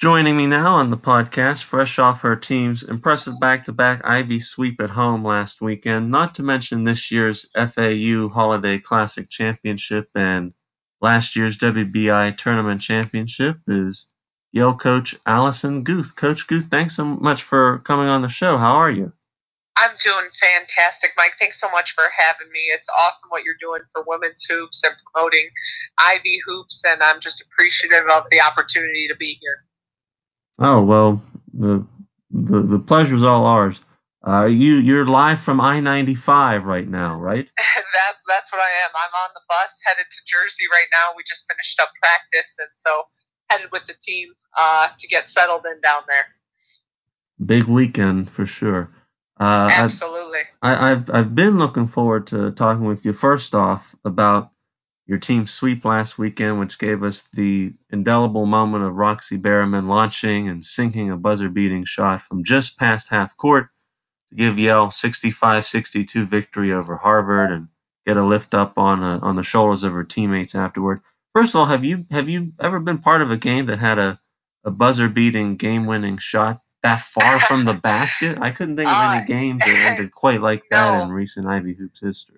Joining me now on the podcast, fresh off her team's impressive back-to-back Ivy sweep at home last weekend, not to mention this year's FAU Holiday Classic Championship and last year's WBI Tournament Championship, is Yale coach Allison Guth. Coach Guth, thanks so much for coming on the show. How are you? I'm doing fantastic, Mike. Thanks so much for having me. It's awesome what you're doing for women's hoops and promoting Ivy hoops, and I'm just appreciative of the opportunity to be here. Oh, well, the pleasure's all ours. You're live from I-95 right now, right? That's what I am. I'm on the bus headed to Jersey right now. We just finished up practice, and so headed with the team to get settled in down there. Big weekend for sure. Absolutely. I've been looking forward to talking with you first off about your team sweep last weekend, which gave us the indelible moment of Roxy Berriman launching and sinking a buzzer-beating shot from just past half court to give Yale 65-62 victory over Harvard and get a lift up on the shoulders of her teammates afterward. First of all, have you ever been part of a game that had a buzzer-beating, game-winning shot that far from the basket? I couldn't think of any games that ended quite like that in recent Ivy hoops history.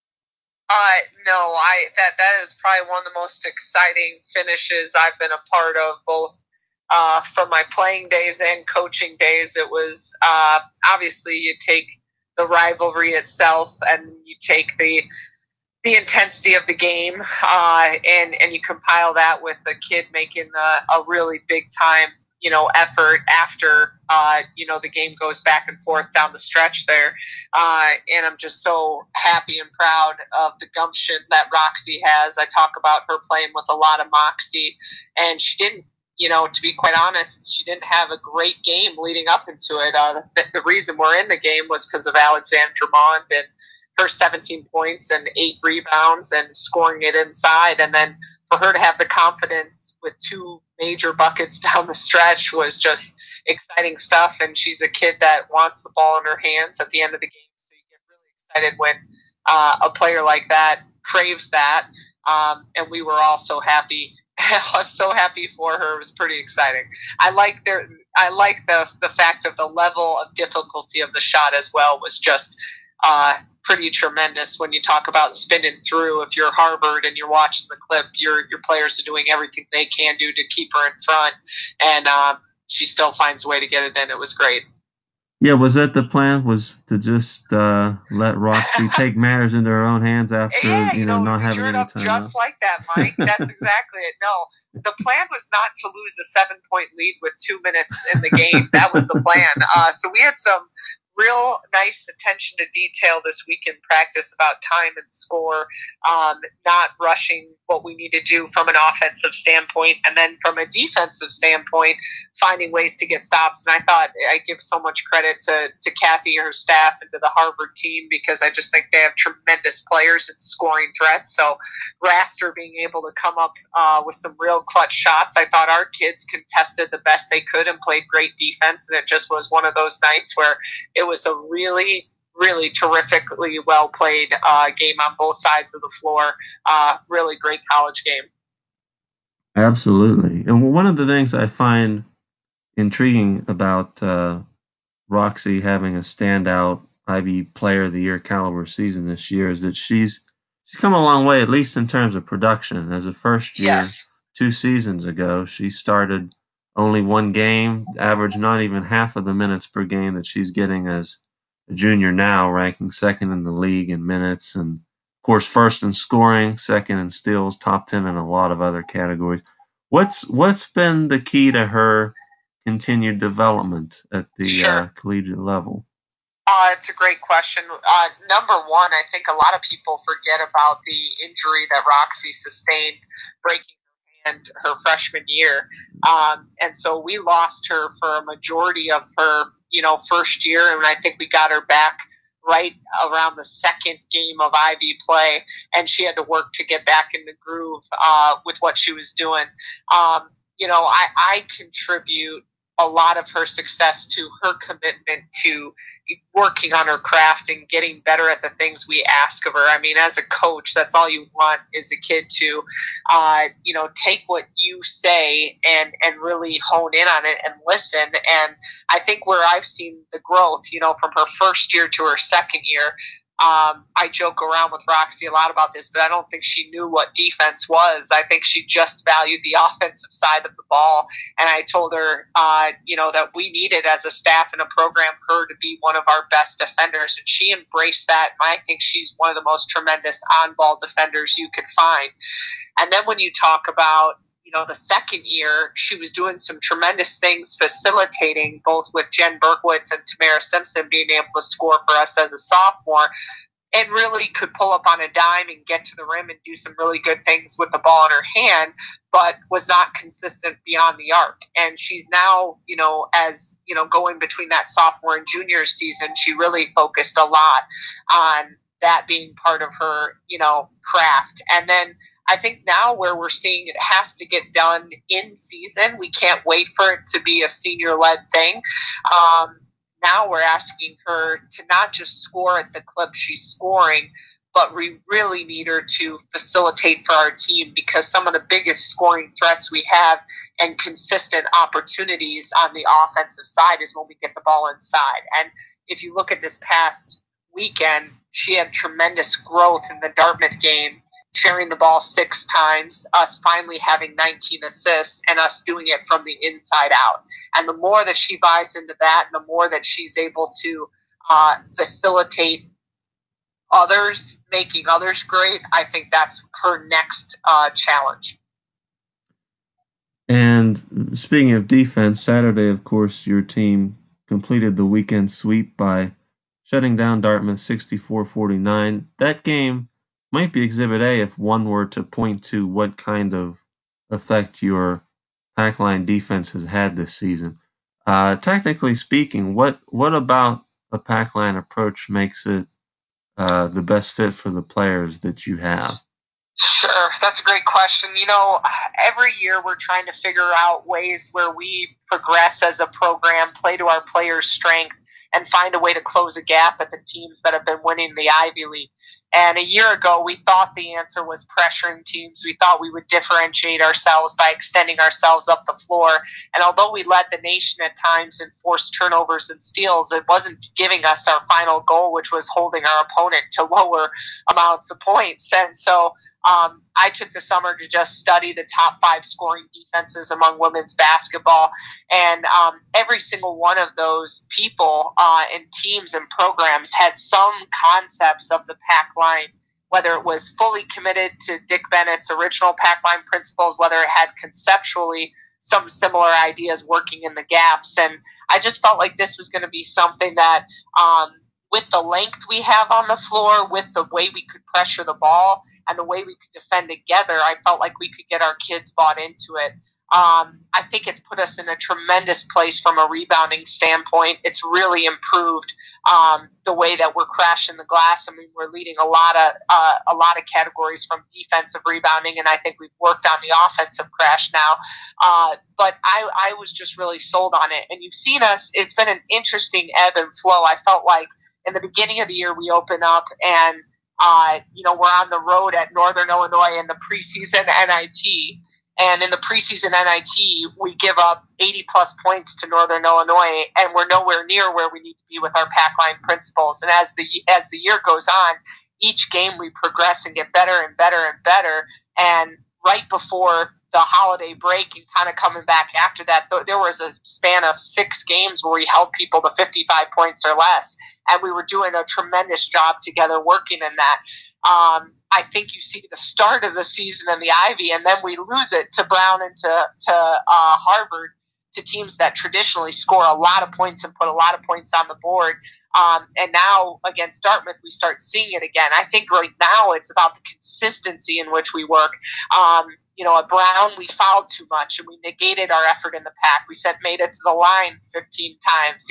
No, that is probably one of the most exciting finishes I've been a part of, both from my playing days and coaching days. It was obviously you take the rivalry itself and you take the intensity of the game and you compile that with a kid making a really big time effort after the game goes back and forth down the stretch there, and I'm just so happy and proud of the gumption that Roxy has. I talk about her playing with a lot of moxie, and she didn't, to be quite honest, she didn't have a great game leading up into it. The reason we're in the game was because of Alexandra Mond and her 17 points and 8 rebounds and scoring it inside, and then for her to have the confidence with 2 major buckets down the stretch was just exciting stuff. And she's a kid that wants the ball in her hands at the end of the game. So you get really excited when a player like that craves that. And we were all so happy. I was so happy for her. It was pretty exciting. I like the fact of the level of difficulty of the shot as well was just pretty tremendous. When you talk about spinning through, if you're Harvard and you're watching the clip, your players are doing everything they can do to keep her in front, and she still finds a way to get it in. It was great. Yeah, was that the plan? Was to just let Roxy take matters into her own hands after not having any time just like that, Mike. That's exactly it. No, the plan was not to lose a 7-point lead with 2 minutes in the game. That was the plan. So we had some real nice attention to detail this week in practice about time and score, not rushing what we need to do from an offensive standpoint, and then from a defensive standpoint, finding ways to get stops. And I thought I give so much credit to Kathy and her staff and to the Harvard team, because I just think they have tremendous players and scoring threats. So Raster being able to come up with some real clutch shots. I thought our kids contested the best they could and played great defense, and it just was one of those nights where it was a really, really terrifically well played game on both sides of the floor. Really great college game. Absolutely. And one of the things I find intriguing about Roxy having a standout Ivy Player of the Year caliber season this year is that she's come a long way, at least in terms of production. As a first year, 2 seasons ago, she started only 1 game, averaged not even half of the minutes per game that she's getting as a junior now, ranking 2nd in the league in minutes, and of course 1st in scoring, 2nd in steals, top 10 in a lot of other categories. What's been the key to her continued development at the collegiate level? It's a great question. Number one, I think a lot of people forget about the injury that Roxy sustained breaking her hand her freshman year. And so we lost her for a majority of her, first year, and I think we got her back right around the 2nd game of Ivy play, and she had to work to get back in the groove with what she was doing. I contribute a lot of her success to her commitment to working on her craft and getting better at the things we ask of her. I mean, as a coach, that's all you want is a kid to, take what you say and really hone in on it and listen. And I think where I've seen the growth, from her first year to her second year, I joke around with Roxy a lot about this, but I don't think she knew what defense was. I think she just valued the offensive side of the ball. And I told her, that we needed as a staff and a program her to be one of our best defenders. And she embraced that. And I think she's one of the most tremendous on-ball defenders you could find. And then when you talk about, the second year, she was doing some tremendous things, facilitating both with Jen Berkowitz and Tamara Simpson being able to score for us as a sophomore, and really could pull up on a dime and get to the rim and do some really good things with the ball in her hand, but was not consistent beyond the arc. And she's now, going between that sophomore and junior season, she really focused a lot on that being part of her, craft. And then I think now where we're seeing it has to get done in season, we can't wait for it to be a senior-led thing. Now we're asking her to not just score at the clip she's scoring, but we really need her to facilitate for our team, because some of the biggest scoring threats we have and consistent opportunities on the offensive side is when we get the ball inside. And if you look at this past weekend, she had tremendous growth in the Dartmouth game, sharing the ball 6 times, us finally having 19 assists, and us doing it from the inside out. And the more that she buys into that, and the more that she's able to facilitate others, making others great, I think that's her next challenge. And speaking of defense, Saturday, of course, your team completed the weekend sweep by shutting down Dartmouth 64-49. That game might be Exhibit A if one were to point to what kind of effect your pack line defense has had this season. Technically speaking, what about a pack line approach makes it the best fit for the players that you have? Sure, that's a great question. Every year we're trying to figure out ways where we progress as a program, play to our players' strength, and find a way to close a gap at the teams that have been winning the Ivy League. And a year ago, we thought the answer was pressuring teams. We thought we would differentiate ourselves by extending ourselves up the floor. And although we led the nation at times in forced turnovers and steals, it wasn't giving us our final goal, which was holding our opponent to lower amounts of points. And so I took the summer to just study the top 5 scoring defenses among women's basketball. And every single one of those people and teams and programs had some concepts of the pack line, whether it was fully committed to Dick Bennett's original pack line principles, whether it had conceptually some similar ideas working in the gaps. And I just felt like this was going to be something that, with the length we have on the floor, with the way we could pressure the ball, and the way we could defend together, I felt like we could get our kids bought into it. I think it's put us in a tremendous place from a rebounding standpoint. It's really improved the way that we're crashing the glass. I mean, we're leading a lot of categories from defensive rebounding, and I think we've worked on the offensive crash now. But I was just really sold on it. And you've seen us, it's been an interesting ebb and flow. I felt like in the beginning of the year we open up and we're on the road at Northern Illinois in the preseason NIT. And in the preseason NIT, we give up 80-plus points to Northern Illinois, and we're nowhere near where we need to be with our pack line principles. And as the year goes on, each game we progress and get better and better and better. And right before the holiday break and kind of coming back after that, there was a span of 6 games where we held people to 55 points or less. And we were doing a tremendous job together working in that. I think you see the start of the season in the Ivy, and then we lose it to Brown and to Harvard, to teams that traditionally score a lot of points and put a lot of points on the board. And now against Dartmouth, we start seeing it again. I think right now it's about the consistency in which we work. At Brown, we fouled too much and we negated our effort in the pack. We made it to the line 15 times,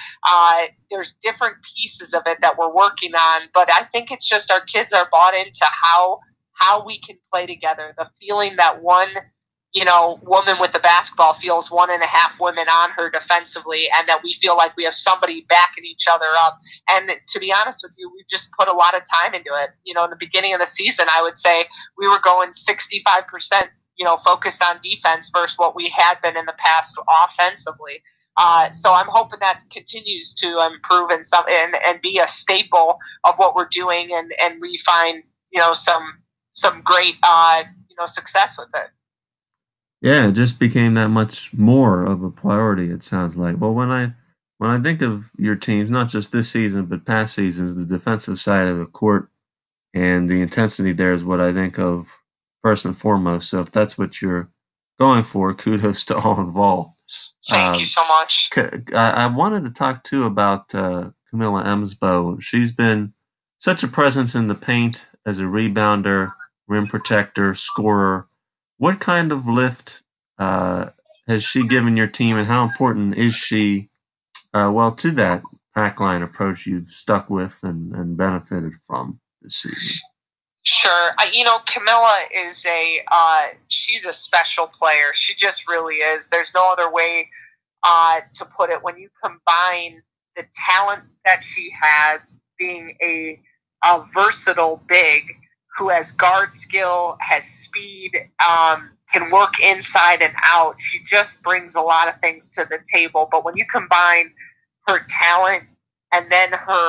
There's different pieces of it that we're working on, but I think it's just our kids are bought into how we can play together. The feeling that one woman with the basketball feels 1.5 women on her defensively, and that we feel like we have somebody backing each other up. And to be honest with you, we've just put a lot of time into it. In the beginning of the season, I would say we were going 65%, focused on defense versus what we had been in the past offensively. So I'm hoping that continues to improve and be a staple of what we're doing, and we find some great success with it. Yeah, it just became that much more of a priority, it sounds like. Well, when I think of your teams, not just this season but past seasons, the defensive side of the court and the intensity there is what I think of first and foremost. So if that's what you're going for, kudos to all involved. Thank you so much. I wanted to talk too about Camilla Emsbo. She's been such a presence in the paint as a rebounder, rim protector, scorer. What kind of lift has she given your team, and how important is she, to that pack line approach you've stuck with and benefited from this season? Sure. Camilla is she's a special player. She just really is. There's no other way to put it. When you combine the talent that she has, being a versatile big who has guard skill, has speed, can work inside and out, she just brings a lot of things to the table. But when you combine her talent and then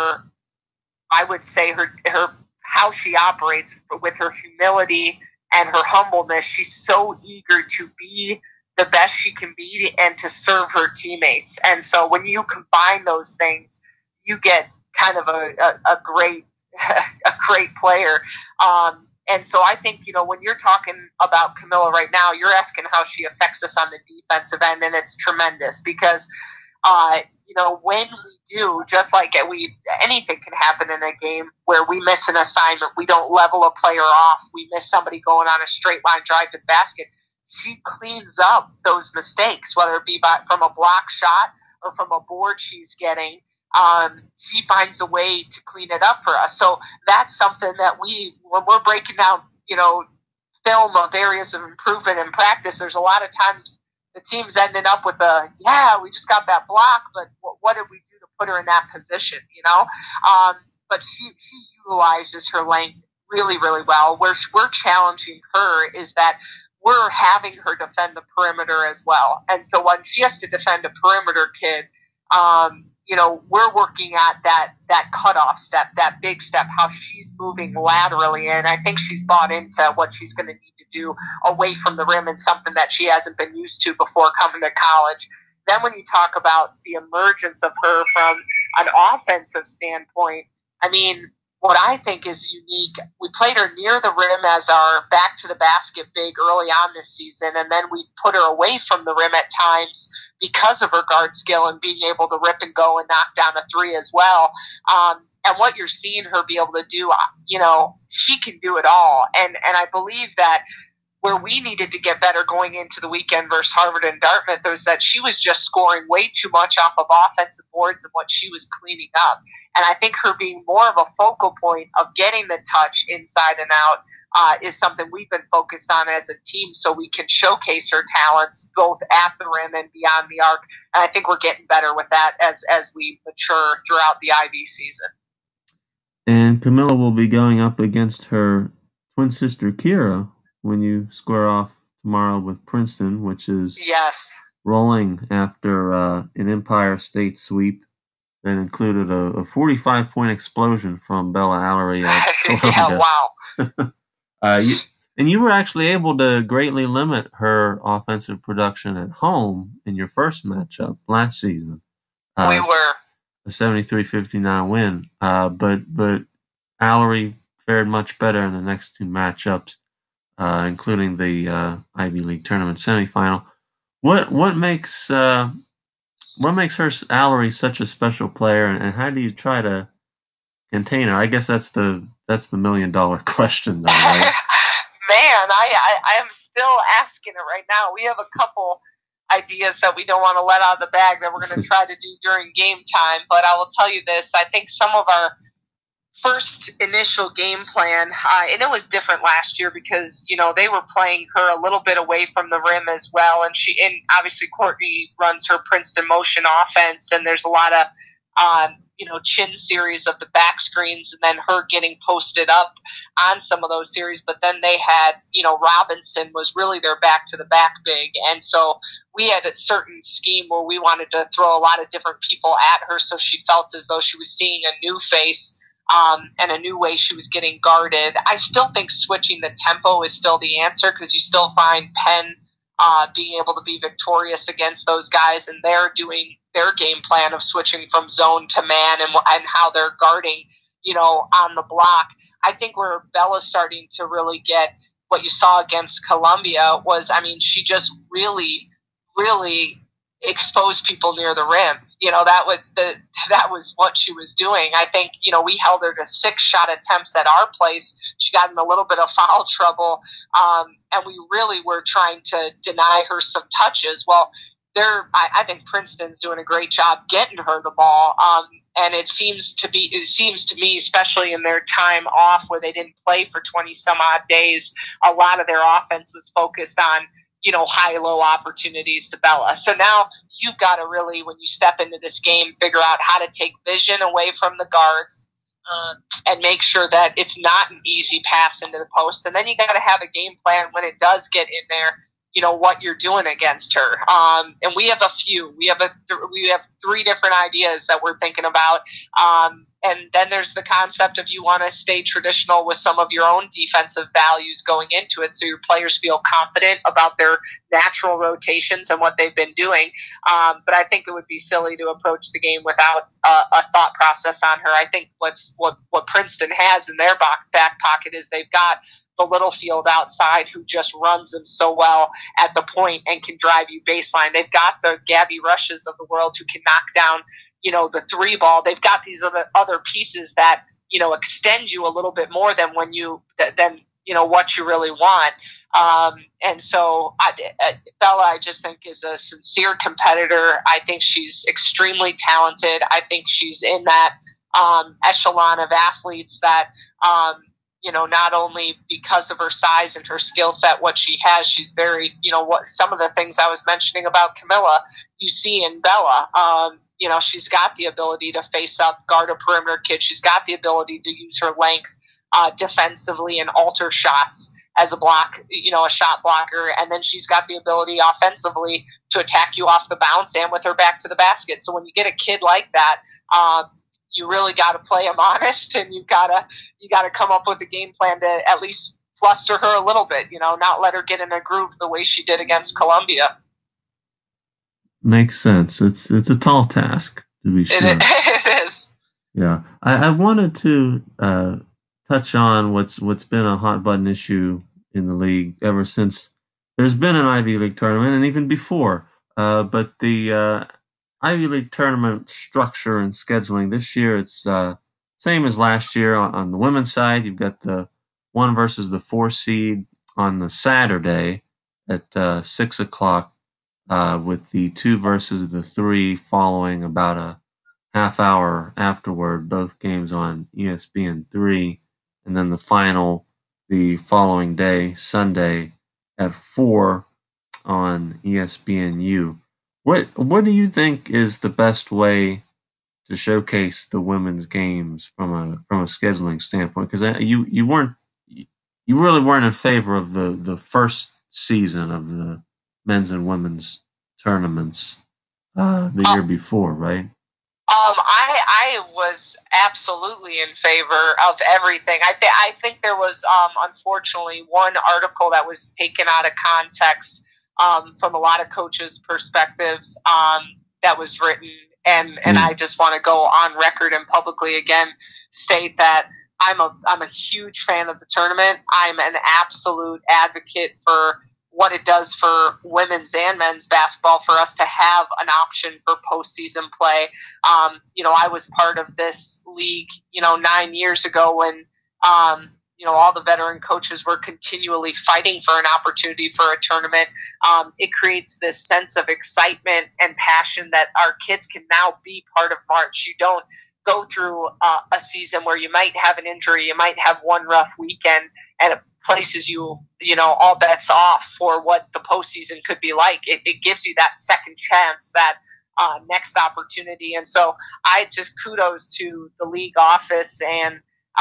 I would say her how she operates with her humility and her humbleness, she's so eager to be the best she can be and to serve her teammates. And so when you combine those things, you get kind of a great a great player. And so I think, when you're talking about Camilla right now, you're asking how she affects us on the defensive end, and it's tremendous because when we do, just like anything can happen in a game where we miss an assignment, we don't level a player off, we miss somebody going on a straight line drive to the basket. She cleans up those mistakes, whether it be from a block shot or from a board she's getting. She finds a way to clean it up for us. So that's something that when we're breaking down, film of areas of improvement in practice, there's a lot of times the team's ending up with we just got that block, but what did we do to put her in that position, But she utilizes her length really, really well. Where we're challenging her is that we're having her defend the perimeter as well. And so when she has to defend a perimeter kid, we're working at that cutoff step, that big step, how she's moving laterally. And I think she's bought into what she's going to need to do away from the rim, and something that she hasn't been used to before coming to college. Then when you talk about the emergence of her from an offensive standpoint, I mean, what I think is unique, we played her near the rim as our back to the basket big early on this season, and then we put her away from the rim at times because of her guard skill and being able to rip and go and knock down a three as well. And what you're seeing her be able to do, she can do it all. And I believe that where we needed to get better going into the weekend versus Harvard and Dartmouth was that she was just scoring way too much off of offensive boards and what she was cleaning up. And I think her being more of a focal point of getting the touch inside and out is something we've been focused on as a team, so we can showcase her talents both at the rim and beyond the arc. And I think we're getting better with that as we mature throughout the IB season. And Camilla will be going up against her twin sister Kira when you square off tomorrow with Princeton, which is rolling after an Empire State sweep that included a 45-point explosion from Bella Alarie at Columbia. Yeah, wow. You were actually able to greatly limit her offensive production at home in your first matchup last season. We were. A 73-59 win. But Alarie fared much better in the next two matchups, including the Ivy League tournament semifinal. What makes her Alarie such a special player, and how do you try to contain her? I guess that's the $1 million question, though, right? Man, I am still asking it right now. We have a couple ideas that we don't want to let out of the bag that we're going to try to do during game time. But I will tell you this: I think some of our first initial game plan, and it was different last year because they were playing her a little bit away from the rim as well, and obviously Courtney runs her Princeton motion offense, and there's a lot of chin series of the back screens, and then her getting posted up on some of those series. But then they had Robinson was really their back to the back big, and so we had a certain scheme where we wanted to throw a lot of different people at her, so she felt as though she was seeing a new face. And a new way she was getting guarded. I still think switching the tempo is still the answer because you still find Penn being able to be victorious against those guys, and they're doing their game plan of switching from zone to man and how they're guarding, on the block. I think where Bella's starting to really get what you saw against Columbia was, she just really, really exposed people near the rim. That was what she was doing. I think we held her to 6 shot attempts at our place. She got in a little bit of foul trouble, and we really were trying to deny her some touches. Well, I think Princeton's doing a great job getting her the ball, and it seems to me, especially in their time off where they didn't play for 20 some odd days, a lot of their offense was focused on high-low opportunities to Bella. So now you've got to really, when you step into this game, figure out how to take vision away from the guards and make sure that it's not an easy pass into the post. And then you got to have a game plan when it does get in there, what you're doing against her. And we have a few. We have 3 different ideas that we're thinking about. And then there's the concept of you want to stay traditional with some of your own defensive values going into it, so your players feel confident about their natural rotations and what they've been doing. But I think it would be silly to approach the game without a thought process on her. I think what Princeton has in their back pocket is they've got the Littlefield outside who just runs them so well at the point and can drive you baseline. They've got the Gabby Rushes of the world who can knock down the 3 ball. They've got these other pieces that extend you a little bit more than what you really want. And so Bella, I just think, is a sincere competitor. I think she's extremely talented. I think she's in that echelon of athletes that not only because of her size and her skill set, what she has, she's very, what some of the things I was mentioning about Camilla, you see in Bella. She's got the ability to face up, guard a perimeter kid. She's got the ability to use her length defensively and alter shots as a shot blocker. And then she's got the ability offensively to attack you off the bounce and with her back to the basket. So when you get a kid like that, you really got to play them honest, and you got to come up with a game plan to at least fluster her a little bit, not let her get in a groove the way she did against Columbia. Makes sense. It's a tall task, to be sure. It is. Yeah, I wanted to touch on what's been a hot button issue in the league ever since there's been an Ivy League tournament, and even before. But the Ivy League tournament structure and scheduling this year, it's same as last year. On the women's side, you've got the 1 versus the 4 seed on the Saturday at 6:00, with the 2 versus the 3 following about a half hour afterward. Both games on ESPN3, and then the final the following day, Sunday at 4 on ESPNU. What do you think is the best way to showcase the women's games from a scheduling standpoint? Because you really weren't in favor of the first season of the men's and women's tournaments the year before, right? I was absolutely in favor of everything. I think there was unfortunately one article that was taken out of context from a lot of coaches' perspectives that was written, and I just want to go on record and publicly again state that I'm a huge fan of the tournament. I'm an absolute advocate for what it does for women's and men's basketball for us to have an option for postseason play. I was part of this league, 9 years ago when, all the veteran coaches were continually fighting for an opportunity for a tournament. It creates this sense of excitement and passion that our kids can now be part of March. You don't go through a season where you might have an injury, you might have one rough weekend, and it places you, all bets off for what the postseason could be like. It gives you that second chance, that next opportunity. And so I just kudos to the league office and,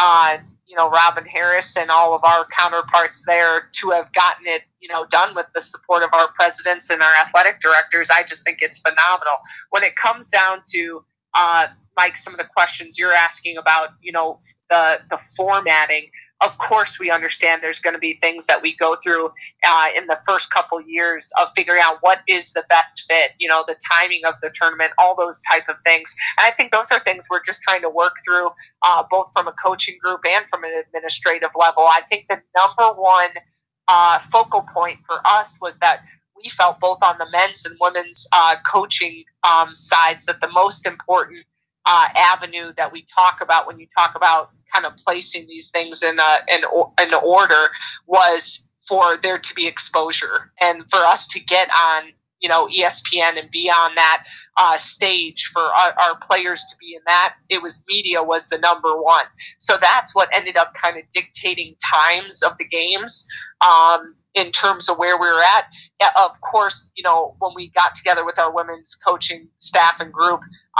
Robin Harris and all of our counterparts there to have gotten it, done with the support of our presidents and our athletic directors. I just think it's phenomenal. When it comes down to, Mike, some of the questions you're asking about, the formatting, of course we understand there's going to be things that we go through in the first couple years of figuring out what is the best fit, the timing of the tournament, all those type of things. And I think those are things we're just trying to work through, both from a coaching group and from an administrative level. I think the number one focal point for us was that we felt both on the men's and women's coaching sides that the most important avenue that we talk about when you talk about kind of placing these things in order was for there to be exposure and for us to get on ESPN and be on that stage, for our players to be in that. It was media was the number one. So that's what ended up kind of dictating times of the games in terms of where we were at. Of course, when we got together with our women's coaching staff and group,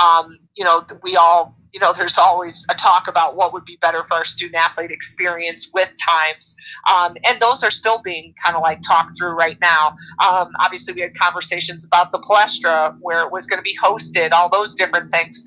we all, there's always a talk about what would be better for our student athlete experience with times. And those are still being kind of like talked through right now. Obviously, we had conversations about the Palestra, where it was going to be hosted, all those different things.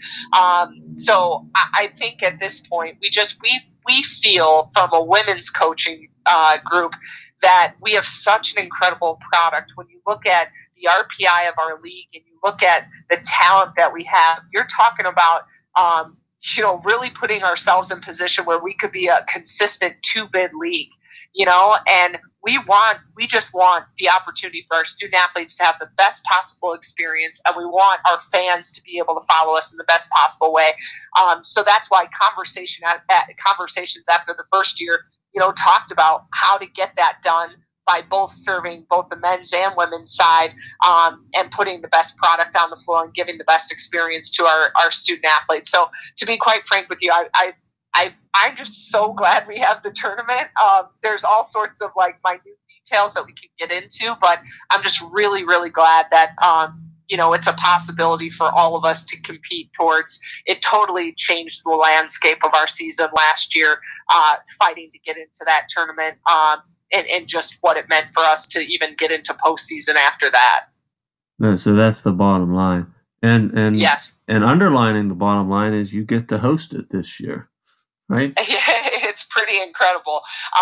So I think at this point, we feel from a women's coaching group that we have such an incredible product. When you look at the RPI of our league and you look at the talent that we have, you're talking about, really putting ourselves in position where we could be a consistent 2-bid league, and we just want the opportunity for our student athletes to have the best possible experience, and we want our fans to be able to follow us in the best possible way. So that's why conversations after the first year, talked about how to get that done by both serving both the men's and women's side, and putting the best product on the floor and giving the best experience to our student athletes. So to be quite frank with you, I'm just so glad we have the tournament. There's all sorts of like minute details that we can get into, but I'm just really, really glad that, it's a possibility for all of us to compete towards. It totally changed the landscape of our season last year, fighting to get into that tournament, and just what it meant for us to even get into postseason after that. So that's the bottom line. And yes. And underlining the bottom line is you get to host it this year, right? Yeah, it's pretty incredible.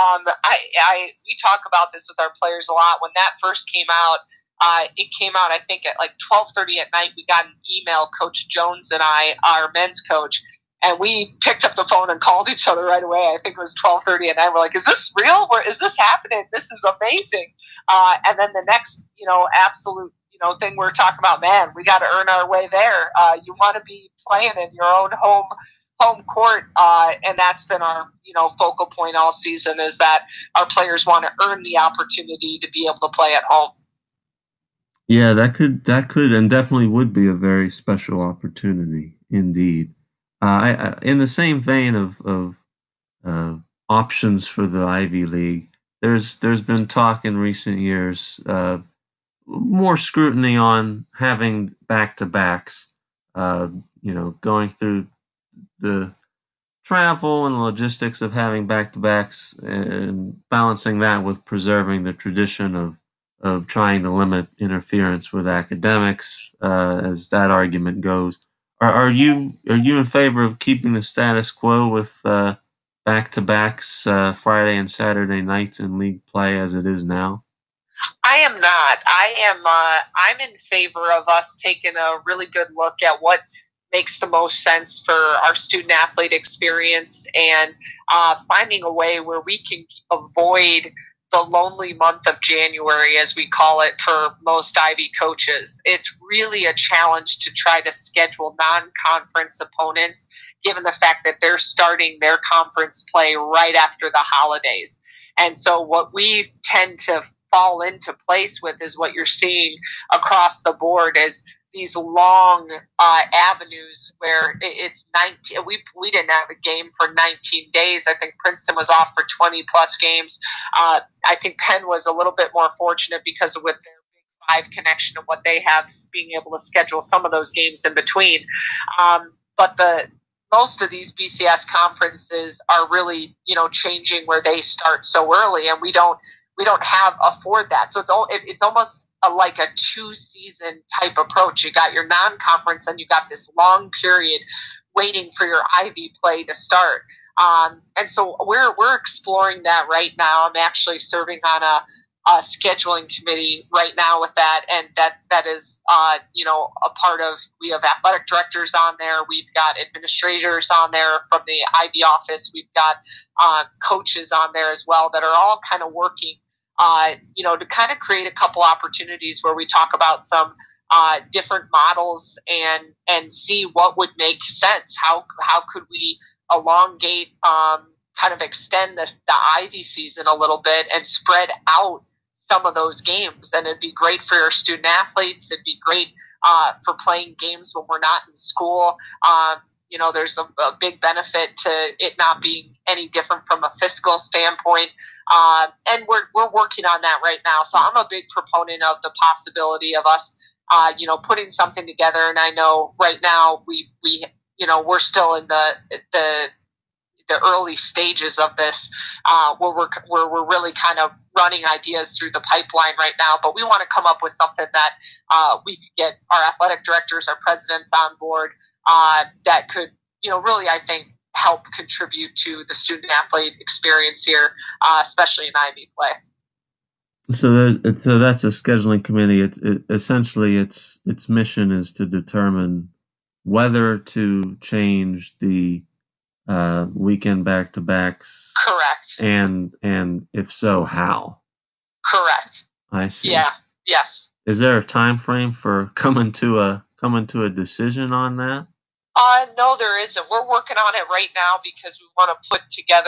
We talk about this with our players a lot. When that first came out, it came out, I think, at like 12:30 at night. We got an email, Coach Jones and I, our men's coach, and we picked up the phone and called each other right away. I think it was 12:30 at night. We're like, is this real? Is this happening? This is amazing. And then the next, absolute, thing we're talking about, man, we got to earn our way there. You want to be playing in your own home court, and that's been our focal point all season, is that our players want to earn the opportunity to be able to play at home. Yeah, that could and definitely would be a very special opportunity indeed. I in the same vein of options for the Ivy League, there's been talk in recent years, more scrutiny on having back-to-backs, going through the travel and logistics of having back-to-backs and balancing that with preserving the tradition of trying to limit interference with academics, as that argument goes. Are you in favor of keeping the status quo with back-to-backs Friday and Saturday nights in league play as it is now? I am not. I'm in favor of us taking a really good look at what makes the most sense for our student athlete experience, and finding a way where we can avoid the lonely month of January, as we call it, for most Ivy coaches. It's really a challenge to try to schedule non-conference opponents, given the fact that they're starting their conference play right after the holidays. And so what we tend to fall into place with is what you're seeing across the board is these long avenues where it's 19. We didn't have a game for 19 days. I think Princeton was off for 20 plus games. I think Penn was a little bit more fortunate because with their Big Five connection and what they have, being able to schedule some of those games in between. But most of these BCS conferences are really, changing where they start so early, and we don't afford that. So it's almost like a 2-season type approach. You got your non-conference, and you got this long period waiting for your Ivy play to start. And so we're exploring that right now. I'm actually serving on a scheduling committee right now with that, and that is a part of. We have athletic directors on there, we've got administrators on there from the IB office, we've got coaches on there as well that are all kind of working to kind of create a couple opportunities where we talk about some different models and see what would make sense. How could we elongate, kind of extend the Ivy season a little bit and spread out some of those games? And it'd be great for our student athletes. It'd be great for playing games when we're not in school. There's a big benefit to it not being any different from a fiscal standpoint. And we're working on that right now. So I'm a big proponent of the possibility of us, putting something together. And I know right now we're still in the early stages of this, where we're really kind of running ideas through the pipeline right now. But we want to come up with something that we could get our athletic directors, our presidents on board, that could, really, I think, help contribute to the student athlete experience here, especially in Ivy play. So that's a scheduling committee. Essentially its mission is to determine whether to change the weekend back-to-backs. Correct. And if so, how? Correct. I see. Yeah. Yes. Is there a time frame for coming to a decision on that? No, there isn't. We're working on it right now because we want to put together,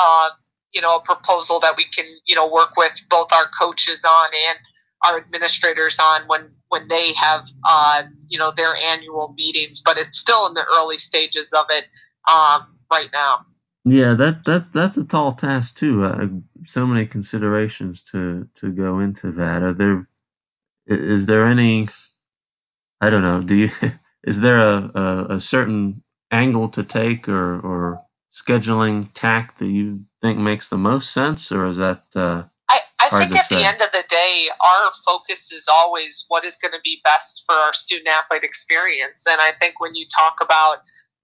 a proposal that we can, work with both our coaches on and our administrators on when they have, their annual meetings. But it's still in the early stages of it right now. Yeah, that's a tall task too. So many considerations to go into that. Is there any? I don't know. Is there a certain angle to take or scheduling tack that you think makes the most sense, or is that? I think at the end of the day, our focus is always what is going to be best for our student athlete experience. And I think when you talk about,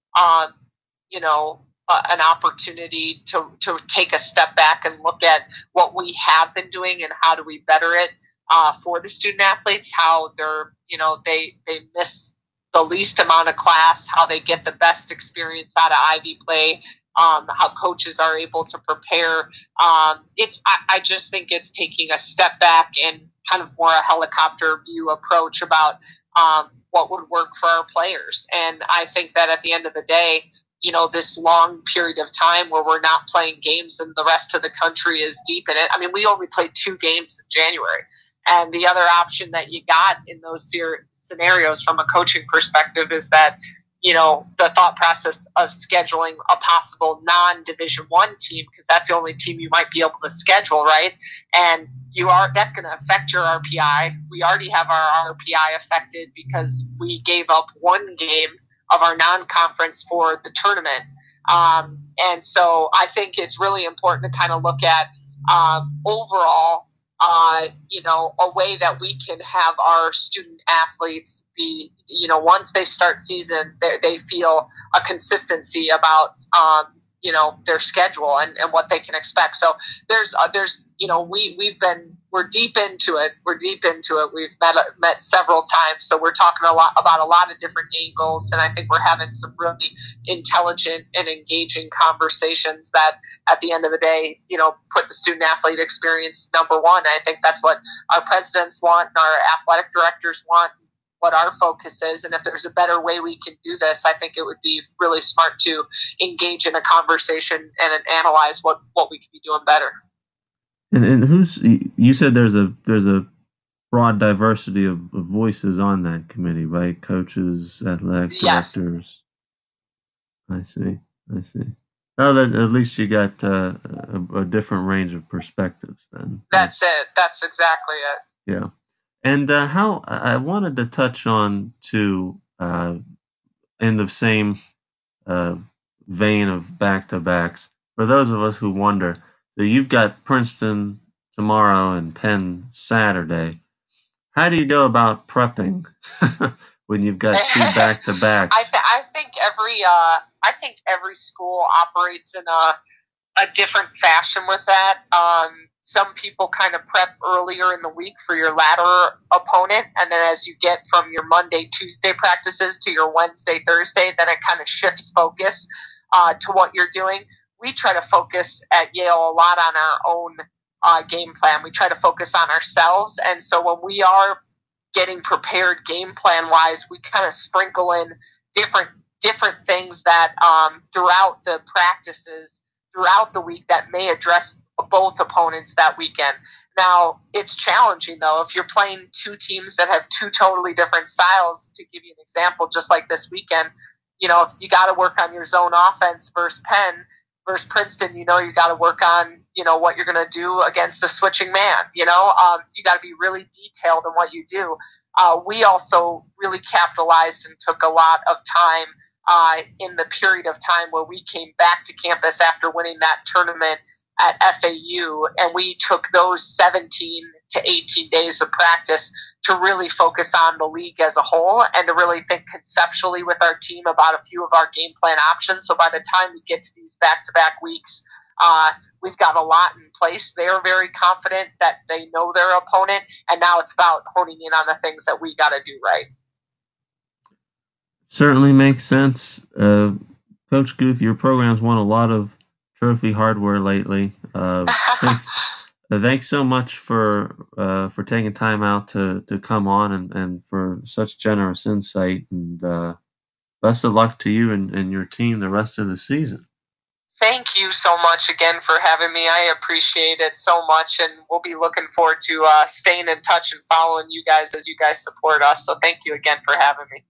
an opportunity to take a step back and look at what we have been doing and how do we better it for the student athletes, how they're, they miss the least amount of class, how they get the best experience out of Ivy play, how coaches are able to prepare. I just think it's taking a step back and kind of more a helicopter view approach about what would work for our players. And I think that at the end of the day, this long period of time where we're not playing games and the rest of the country is deep in it. I mean, we only played 2 games in January. And the other option that you got in those scenarios from a coaching perspective is that, the thought process of scheduling a possible non-Division I team, because that's the only team you might be able to schedule, right? And that's going to affect your RPI. We already have our RPI affected because we gave up 1 game of our non-conference for the tournament. And so I think it's really important to kind of look at overall, a way that we can have our student athletes be, once they start season, they feel a consistency about, their schedule and what they can expect. So we're deep into it. We've met several times. So we're talking about a lot of different angles. And I think we're having some really intelligent and engaging conversations that at the end of the day, put the student athlete experience number one. I think that's what our presidents want and our athletic directors want, what our focus is. And if there's a better way we can do this, I think it would be really smart to engage in a conversation and analyze what we could be doing better. And you said there's a broad diversity of voices on that committee, right? Coaches, athletic Yes. directors. I see. I see. Oh, that at least you got a different range of perspectives then. That's it. That's exactly it. Yeah. And how I wanted to touch on too, in the same uh, vein of back to backs. For those of us who wonder, so you've got Princeton tomorrow and Penn Saturday. How do you go about prepping when you've got two back to backs? I think every school operates in a different fashion with that. Some people kind of prep earlier in the week for your latter opponent, and then as you get from your Monday, Tuesday practices to your Wednesday, Thursday, then it kind of shifts focus to what you're doing. We try to focus at Yale a lot on our own game plan. We try to focus on ourselves, and so when we are getting prepared game plan wise, we kind of sprinkle in different things that throughout the practices throughout the week that may address both opponents that weekend. Now, it's challenging, though, if you're playing two teams that have two totally different styles. To give you an example, just like this weekend, if you got to work on your zone offense versus Penn versus Princeton, you got to work on, what you're going to do against a switching man. You got to be really detailed in what you do. We also really capitalized and took a lot of time in the period of time where we came back to campus after winning that tournament at FAU, and we took those 17 to 18 days of practice to really focus on the league as a whole and to really think conceptually with our team about a few of our game plan options. So by the time we get to these back-to-back weeks, we've got a lot in place. They're very confident that they know their opponent, and now it's about honing in on the things that we got to do right. Certainly makes sense. Coach Guth, your program's won a lot of trophy hardware lately. Thanks so much for taking time out to come on and for such generous insight. And best of luck to you and your team the rest of the season. Thank you so much again for having me. I appreciate it so much, and we'll be looking forward to staying in touch and following you guys as you guys support us. So thank you again for having me.